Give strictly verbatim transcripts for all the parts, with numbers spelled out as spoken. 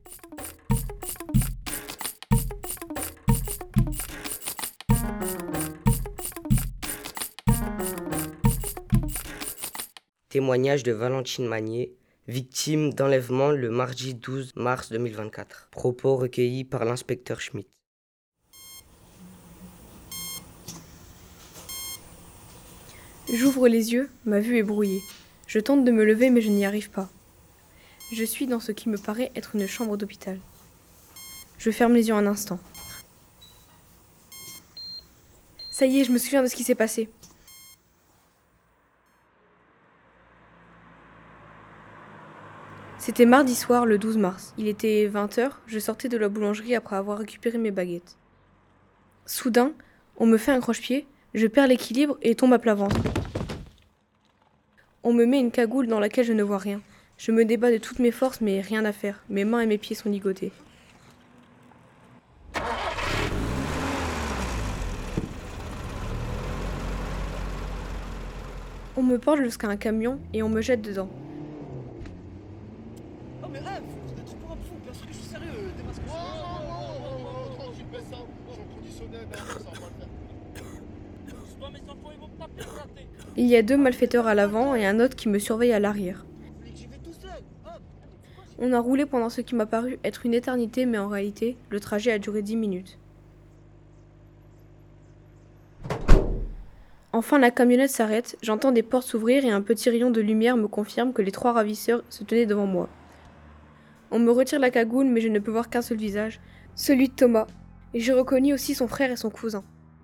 Témoignage de Valentine Magnier, victime d'enlèvement le mardi douze mars deux mille vingt-quatre. Propos recueillis par l'inspecteur Schmitt. J'ouvre les yeux, ma vue est brouillée. Je tente de me lever mais je n'y arrive pas. Je suis dans ce qui me paraît être une chambre d'hôpital. Je ferme les yeux un instant. Ça y est, je me souviens de ce qui s'est passé. C'était mardi soir, le douze mars. Il était vingt heures, je sortais de la boulangerie après avoir récupéré mes baguettes. Soudain, on me fait un croche-pied, je perds l'équilibre et tombe à plat ventre. On me met une cagoule dans laquelle je ne vois rien. Je me débats de toutes mes forces, mais rien à faire. Mes mains et mes pieds sont ligotés. On me porte jusqu'à un camion et on me jette dedans. Oh mais rêve, vous êtes trop pour un fou, bien sûr que je suis sérieux, démasque-moi. Oh, oh, oh, oh, tranquille, baisse ça, je suis en conditionnel, mais ça va pas le faire. Je dois mes enfants, ils vont me taper, raté. Il y a deux malfaiteurs à l'avant et un autre qui me surveille à l'arrière. J'y vais tout seul, hop. On a roulé pendant ce qui m'a paru être une éternité, mais en réalité, le trajet a duré dix minutes. Enfin, la camionnette s'arrête, j'entends des portes s'ouvrir et un petit rayon de lumière me confirme que les trois ravisseurs se tenaient devant moi. On me retire la cagoule, mais je ne peux voir qu'un seul visage, celui de Thomas, et je reconnus aussi son frère et son cousin.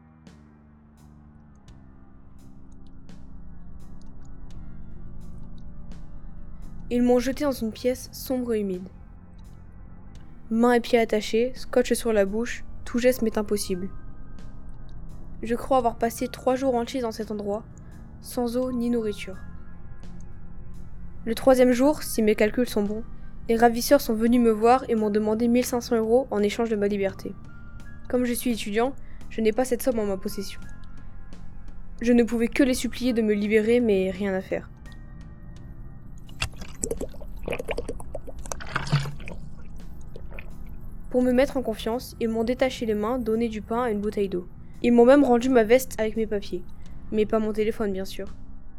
Ils m'ont jeté dans une pièce sombre et humide. Mains et pieds attachés, scotch sur la bouche, tout geste m'est impossible. Je crois avoir passé trois jours entiers dans cet endroit, sans eau ni nourriture. Le troisième jour, si mes calculs sont bons, les ravisseurs sont venus me voir et m'ont demandé mille cinq cents euros en échange de ma liberté. Comme je suis étudiant, je n'ai pas cette somme en ma possession. Je ne pouvais que les supplier de me libérer, mais rien à faire. Pour me mettre en confiance, ils m'ont détaché les mains, donné du pain et une bouteille d'eau. Ils m'ont même rendu ma veste avec mes papiers, mais pas mon téléphone bien sûr.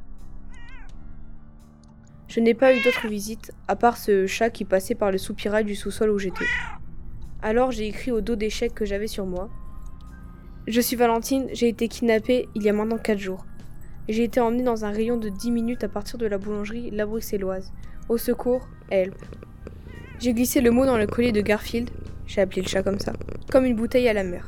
Je n'ai pas eu d'autres visites, à part ce chat qui passait par le soupirail du sous-sol où j'étais. Alors j'ai écrit au dos des chèques que j'avais sur moi. Je suis Valentine, j'ai été kidnappée il y a maintenant quatre jours. J'ai été emmenée dans un rayon de dix minutes à partir de la boulangerie La Bruxelloise. Au secours, help. J'ai glissé le mot dans le collier de Garfield, j'ai appelé le chat comme ça, comme une bouteille à la mer.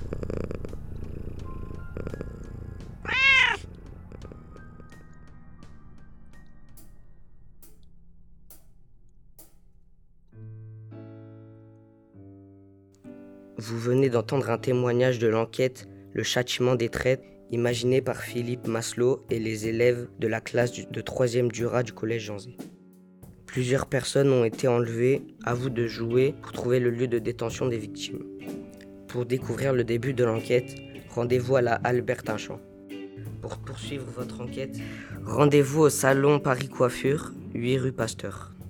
Vous venez d'entendre un témoignage de l'enquête Le châtiment des traîtres, imaginé par Philippe Maslow et les élèves de la classe de troisième Dura du collège Jean Zay. Plusieurs personnes ont été enlevées, à vous de jouer pour trouver le lieu de détention des victimes. Pour découvrir le début de l'enquête, rendez-vous à la Albert-Inchamp. Pour poursuivre votre enquête, rendez-vous au salon Paris Coiffure, huit rue Pasteur.